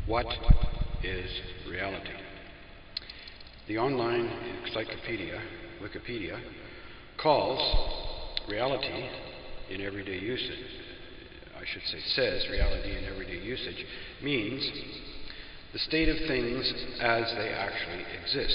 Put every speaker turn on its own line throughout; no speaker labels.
What is reality? The online encyclopedia, Wikipedia, calls reality in everyday usage, says reality in everyday usage, means the state of things as they actually exist.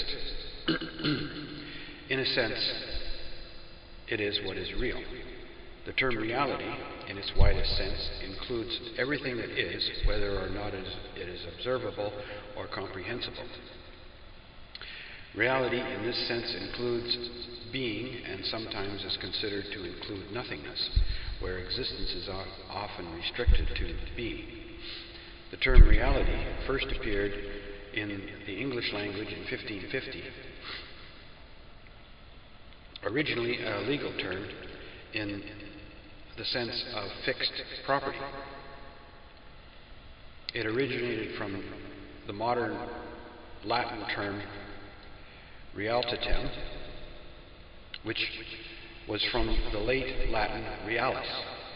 In a sense, it is what is real. The term reality, in its widest sense, includes everything that is, whether or not it is observable or comprehensible. Reality, in this sense, includes being, and sometimes is considered to include nothingness, where existence is often restricted to being. The term reality first appeared in the English language in 1550, originally a legal term in the sense of fixed property. It originated from the modern Latin term realtatem, which was from the late Latin realis.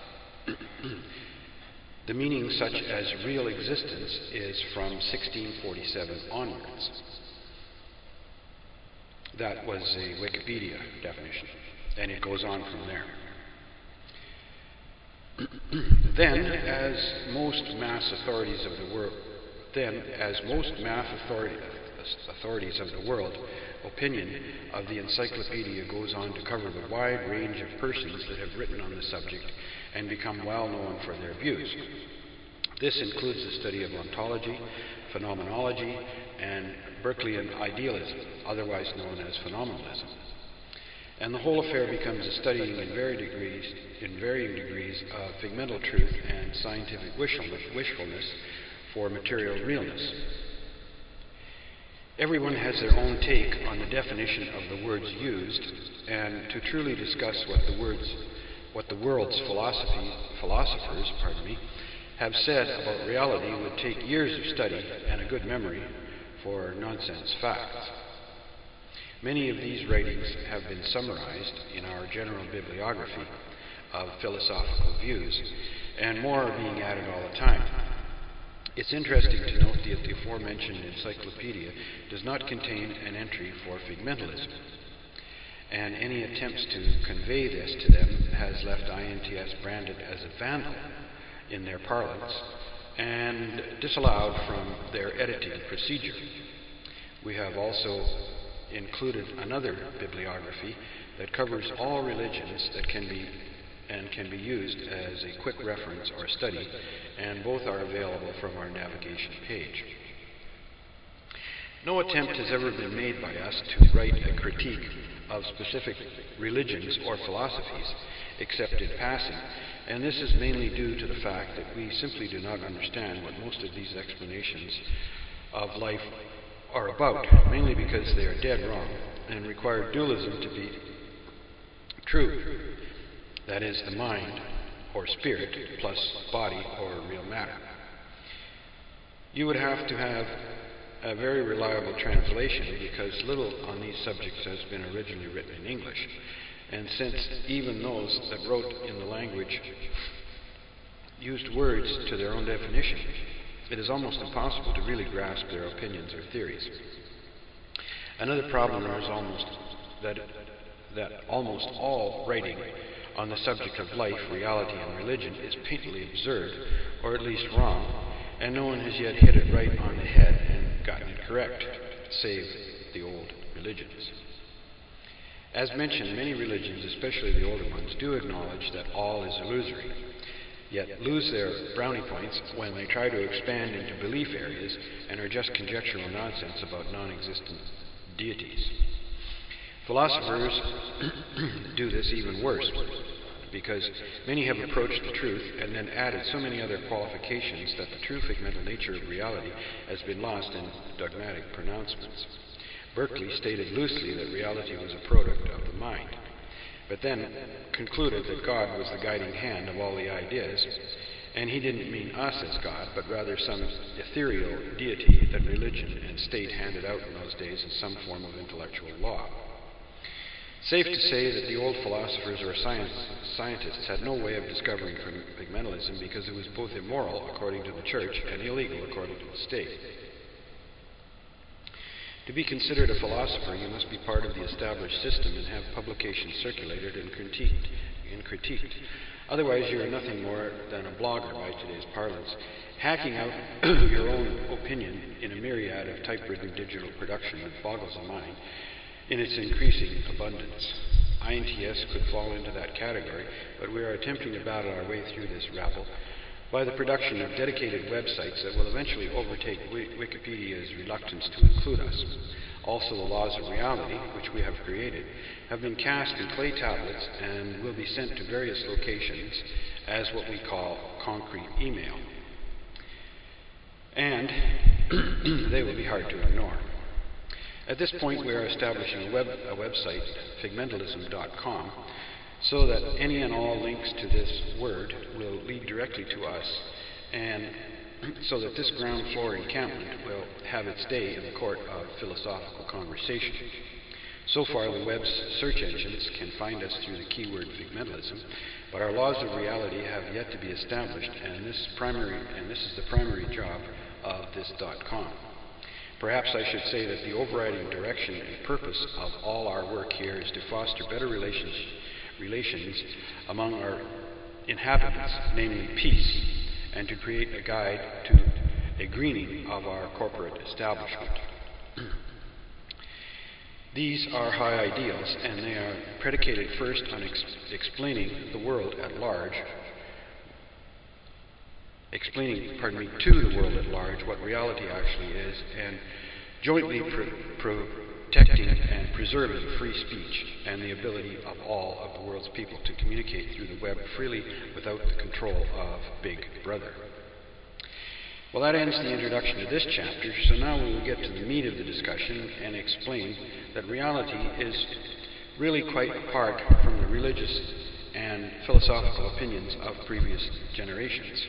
The meaning such as real existence is from 1647 onwards. That was a Wikipedia definition, and it goes on from there. Then, as most mass authorities of the world, opinion of the encyclopedia goes on to cover the wide range of persons that have written on the subject and become well known for their views. This includes the study of ontology, phenomenology, and Berkeleyan idealism, otherwise known as phenomenalism. And the whole affair becomes a studying in varying degrees of figmental truth and scientific wishfulness for material realness. Everyone has their own take on the definition of the words used, and to truly discuss what the world's philosophers have said about reality would take years of study and a good memory for nonsense facts. Many of these writings have been summarized in our general bibliography of philosophical views, and more are being added all the time. It's interesting to note that the aforementioned encyclopedia does not contain an entry for figmentalism, and any attempts to convey this to them has left INTS branded as a vandal in their parlance and disallowed from their editing procedure. We have also included another bibliography that covers all religions that can be used as a quick reference or study, and both are available from our navigation page. No attempt has ever been made by us to write a critique of specific religions or philosophies, except in passing, and this is mainly due to the fact that we simply do not understand what most of these explanations of life are about, mainly because they are dead wrong and require dualism to be true. That is, the mind, or spirit, plus body, or real matter. You would have to have a very reliable translation because little on these subjects has been originally written in English. And since even those that wrote in the language used words to their own definition, it is almost impossible to really grasp their opinions or theories. Another problem is that almost all writing on the subject of life, reality, and religion is patently absurd, or at least wrong, and no one has yet hit it right on the head and gotten it correct, save the old religions. As mentioned, many religions, especially the older ones, do acknowledge that all is illusory, yet lose their brownie points when they try to expand into belief areas and are just conjectural nonsense about non-existent deities. Philosophers do this even worse, because many have approached the truth and then added so many other qualifications that the true figmental nature of reality has been lost in dogmatic pronouncements. Berkeley stated loosely that reality was a product of the mind, but then concluded that God was the guiding hand of all the ideas, and he didn't mean us as God, but rather some ethereal deity that religion and state handed out in those days in some form of intellectual law. Safe to say that the old philosophers or scientists had no way of discovering pigmentalism because it was both immoral according to the church and illegal according to the state. To be considered a philosopher, you must be part of the established system and have publications circulated and critiqued. Otherwise, you are nothing more than a blogger by today's parlance, hacking out your own opinion in a myriad of typewritten digital production that boggles the mind in its increasing abundance. INTS could fall into that category, but we are attempting to battle our way through this rabble by the production of dedicated websites that will eventually overtake Wikipedia's reluctance to include us. Also, the laws of reality, which we have created, have been cast in clay tablets and will be sent to various locations as what we call concrete email. And they will be hard to ignore. At this point, we are establishing a website, figmentalism.com, so that any and all links to this word will lead directly to us, and so that this ground floor encampment will have its day in the court of philosophical conversation. So far, the web's search engines can find us through the keyword figmentalism, but our laws of reality have yet to be established, and this is the primary job of this .com. Perhaps I should say that the overriding direction and purpose of all our work here is to foster better relations among our inhabitants, namely peace, and to create a guide to a greening of our corporate establishment. These are high ideals, and they are predicated first on explaining to the world at large what reality actually is, and jointly protecting and preserving free speech and the ability of all of the world's people to communicate through the web freely without the control of Big Brother. Well, that ends the introduction to this chapter, so now we will get to the meat of the discussion and explain that reality is really quite apart from the religious and philosophical opinions of previous generations.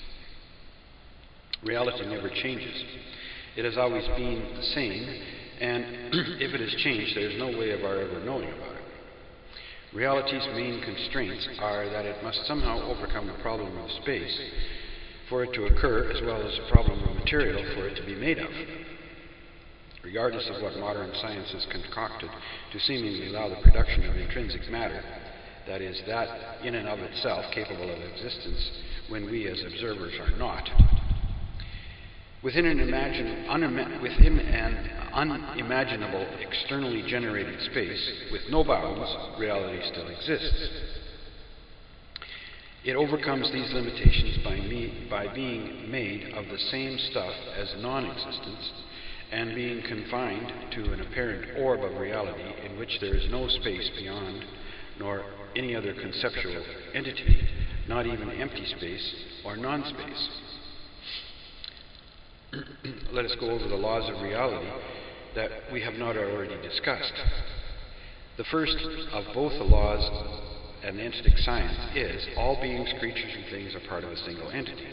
Reality never changes. It has always been the same, and if it has changed, there is no way of our ever knowing about it. Reality's main constraints are that it must somehow overcome the problem of space for it to occur, as well as the problem of material for it to be made of. Regardless of what modern science has concocted to seemingly allow the production of intrinsic matter, that is, that in and of itself capable of existence when we as observers are not, within an unimaginable externally generated space with no bounds, reality still exists. It overcomes these limitations by being made of the same stuff as non-existence and being confined to an apparent orb of reality in which there is no space beyond nor any other conceptual entity, not even empty space or non-space. Let us go over the laws of reality that we have not already discussed. The first of both the laws and entity science is all beings, creatures, and things are part of a single entity.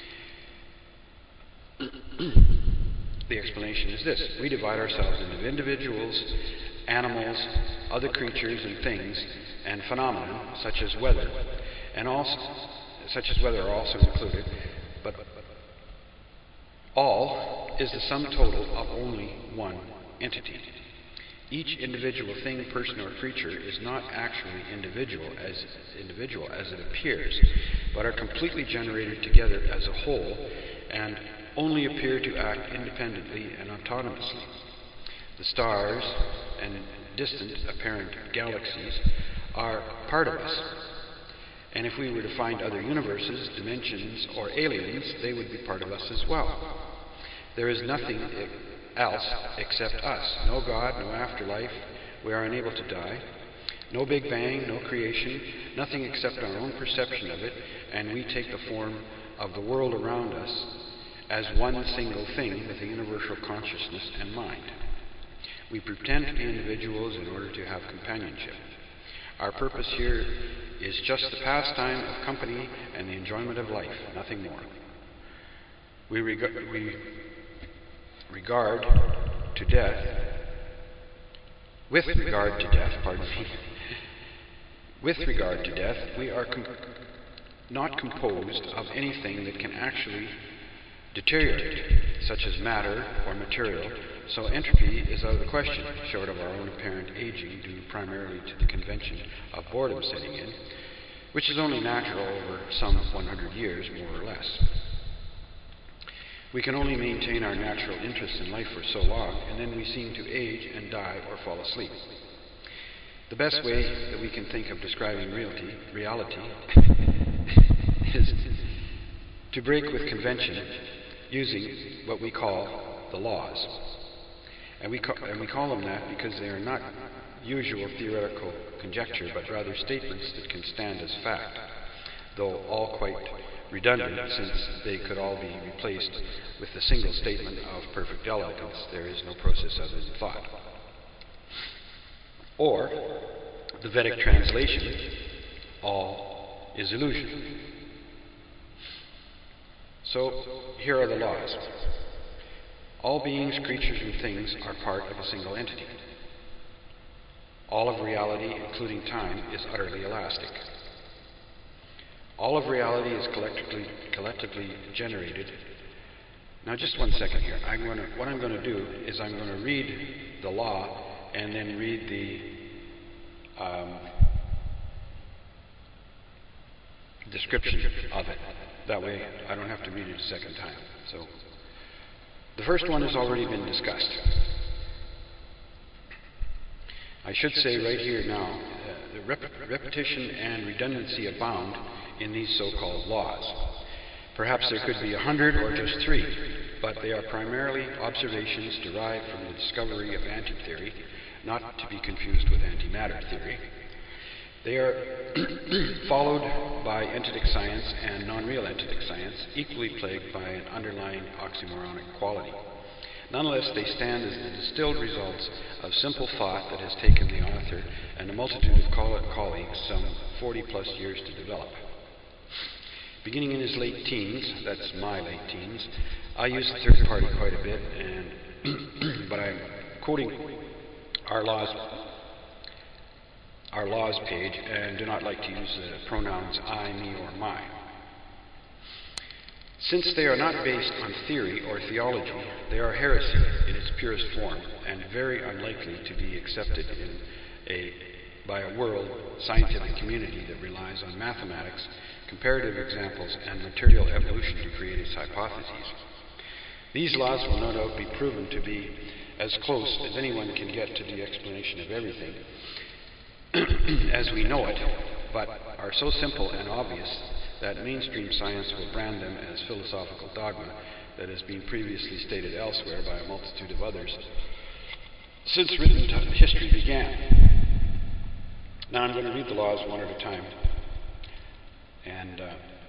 The explanation is this: we divide ourselves into individuals, animals, other creatures and things, and phenomena such as weather are also included, but all is the sum total of only one entity. Each individual thing, person, or creature is not actually individual as it appears, but are completely generated together as a whole and only appear to act independently and autonomously. The stars and distant apparent galaxies are part of us, and if we were to find other universes, dimensions, or aliens, they would be part of us as well. There is nothing else except us. No God, no afterlife. We are unable to die. No Big Bang, no creation, nothing except our own perception of it, and we take the form of the world around us as one single thing with a universal consciousness and mind. We pretend to be individuals in order to have companionship. Our purpose here is just the pastime of company and the enjoyment of life, nothing more. We regard to death With regard to death, with regard to death, we are not composed of anything that can actually deteriorate, such as matter or material, so entropy is out of the question, short of our own apparent aging due primarily to the convention of boredom setting in, which is only natural over some 100 years, more or less. We can only maintain our natural interest in life for so long, and then we seem to age and die or fall asleep. The best way that we can think of describing reality is to break with convention using what we call the laws. And we call them that because they are not usual theoretical conjecture, but rather statements that can stand as fact, though all quite redundant, since they could all be replaced with the single statement of perfect elegance: there is no process other than thought. Or, the Vedic translation, all is illusion. So, here are the laws. All beings, creatures, and things are part of a single entity. All of reality, including time, is utterly elastic. All of reality is collectively generated. Now, just one second here. What I'm going to do is I'm going to read the law and then read the description of it. That way, I don't have to read it a second time. So, the first one has already been discussed. I should say right here now, the repetition and redundancy abound in these so-called laws. Perhaps there could be 100 or just 3, but they are primarily observations derived from the discovery of anti-theory, not to be confused with antimatter theory. They are followed by entitic science and non-real entitic science, equally plagued by an underlying oxymoronic quality. Nonetheless, they stand as the distilled results of simple thought that has taken the author and a multitude of colleagues some 40-plus years to develop. Beginning in his late teens, that's my late teens, I use the third party quite a bit, but I'm quoting our laws page and do not like to use the pronouns I, me, or my. Since they are not based on theory or theology, they are heresy in its purest form and very unlikely to be accepted by a world scientific community that relies on mathematics, comparative examples, and material evolution to create its hypotheses. These laws will no doubt be proven to be as close as anyone can get to the explanation of everything as we know it, but are so simple and obvious that mainstream science will brand them as philosophical dogma that has been previously stated elsewhere by a multitude of others since written history began. Now I'm going to read the laws one at a time. And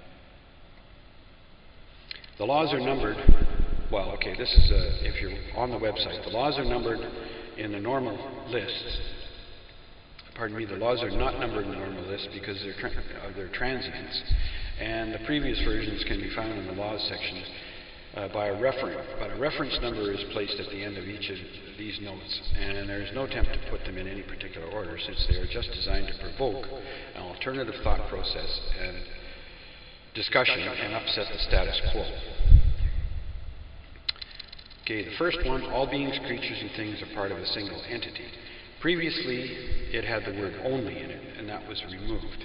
the laws are numbered. Well, okay, this is if you're on the website. The laws are numbered in the normal lists. Pardon me, the laws are not numbered in the normal list because they're transients. And the previous versions can be found in the laws section by a reference. But a reference number is placed at the end of each of these notes. And there is no attempt to put them in any particular order, since they are just designed to provoke an alternative thought process and discussion and upset the status quo. Okay, the first one, all beings, creatures, and things are part of a single entity. Previously, it had the word only in it, and that was removed.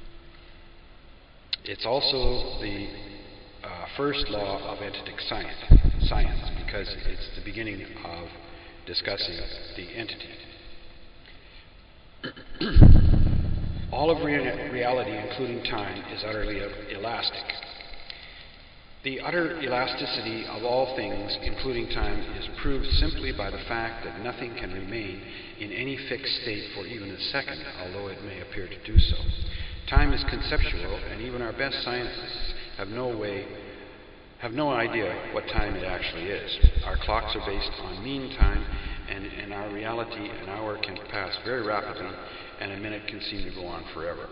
It's also the first law of entitic science, because it's the beginning of discussing the entity. All of reality, including time, is utterly elastic. The utter elasticity of all things, including time, is proved simply by the fact that nothing can remain in any fixed state for even a second, although it may appear to do so. Time is conceptual, and even our best scientists have no idea what time it actually is. Our clocks are based on mean time, and in our reality, an hour can pass very rapidly, and a minute can seem to go on forever.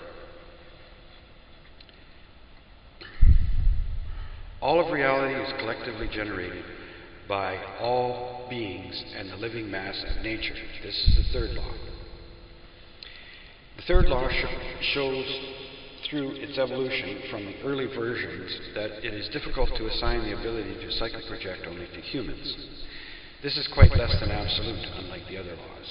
All of reality is collectively generated by all beings and the living mass of nature. This is the third law. The third law shows through its evolution from the early versions that it is difficult to assign the ability to psychoproject only to humans. This is quite less than absolute, unlike the other laws.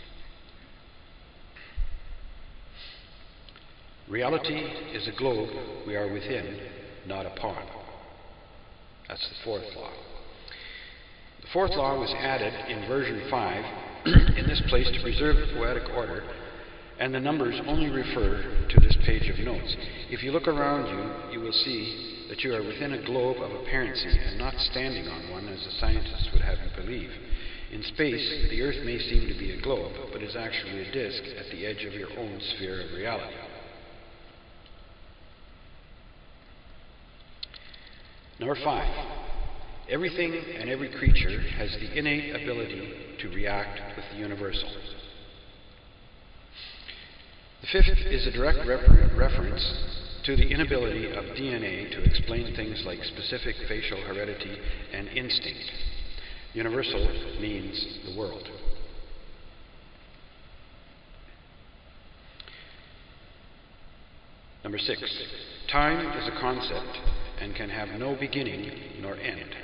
Reality is a globe we are within, not upon. That's the fourth law. The fourth law was added in version 5 in this place to preserve the poetic order, and the numbers only refer to this page of notes. If you look around you, you will see that you are within a globe of apparency and not standing on one as the scientists would have you believe. In space, the Earth may seem to be a globe, but is actually a disk at the edge of your own sphere of reality. Number 5. Everything and every creature has the innate ability to react with the universal. The fifth is a direct reference to the inability of DNA to explain things like specific facial heredity and instinct. Universal means the world. Number 6. Time is a concept and can have no beginning nor end.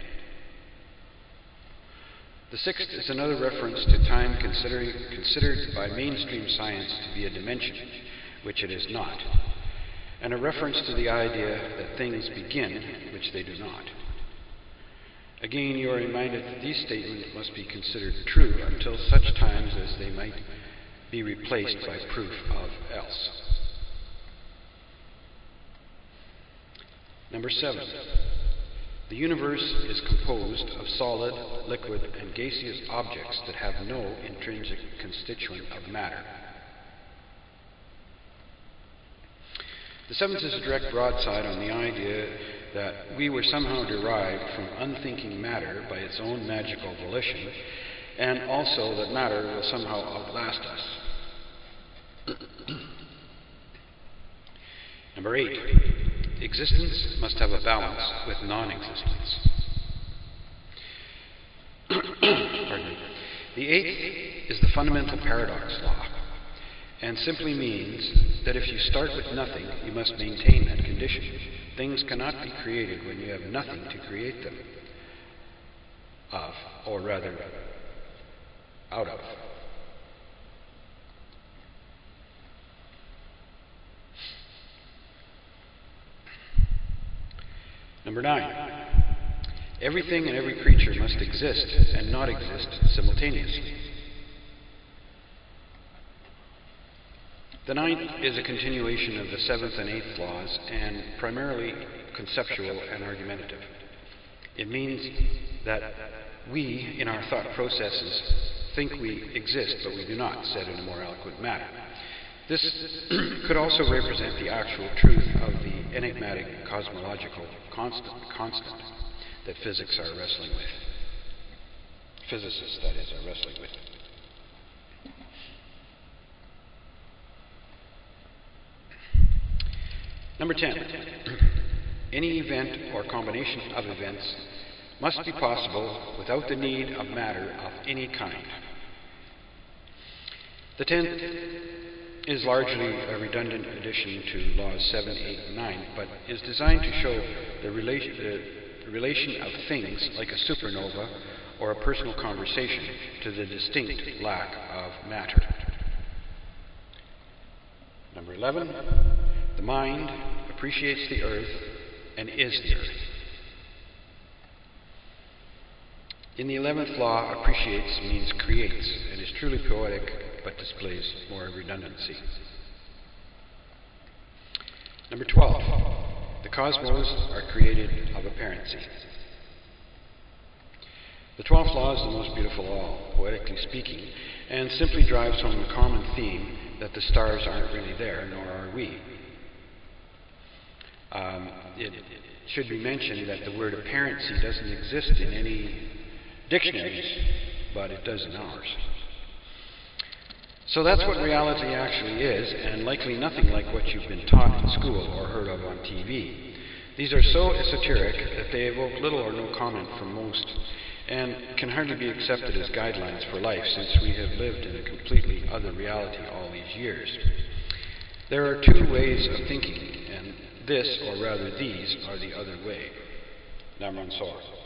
The sixth is another reference to time considered by mainstream science to be a dimension, which it is not, and a reference to the idea that things begin, which they do not. Again, you are reminded that these statements must be considered true until such times as they might be replaced by proof of else. Number 7. The universe is composed of solid, liquid, and gaseous objects that have no intrinsic constituent of matter. The seventh is a direct broadside on the idea that we were somehow derived from unthinking matter by its own magical volition, and also that matter will somehow outlast us. Number 8. Existence must have a balance with non-existence. Pardon me. The 8th is the fundamental paradox law, and simply means that if you start with nothing, you must maintain that condition. Things cannot be created when you have nothing to create them of, or rather, out of. Number 9. Everything and every creature must exist and not exist simultaneously. The 9th is a continuation of the 7th and 8th laws, and primarily conceptual and argumentative. It means that we, in our thought processes, think we exist, but we do not, said in a more eloquent manner. This could also represent the actual truth of the enigmatic cosmological constant that physics are wrestling with. Physicists, that is, are wrestling with. Number 10. Any event or combination of events must be possible without the need of matter of any kind. The 10th is largely a redundant addition to laws 7, 8, and 9, but is designed to show the relation of things like a supernova or a personal conversation to the distinct lack of matter. Number 11, the mind appreciates the earth and is the earth. In the 11th law, appreciates means creates and is truly poetic but displays more redundancy. Number 12, the cosmos are created of apparency. The 12th law is the most beautiful of all, poetically speaking, and simply drives home the common theme that the stars aren't really there, nor are we. It should be mentioned that the word apparency doesn't exist in any dictionaries, but it does in ours. So that's what reality actually is, and likely nothing like what you've been taught in school or heard of on TV. These are so esoteric that they evoke little or no comment from most, and can hardly be accepted as guidelines for life, since we have lived in a completely other reality all these years. There are two ways of thinking, and this, or rather these, are the other way. Namron Sor.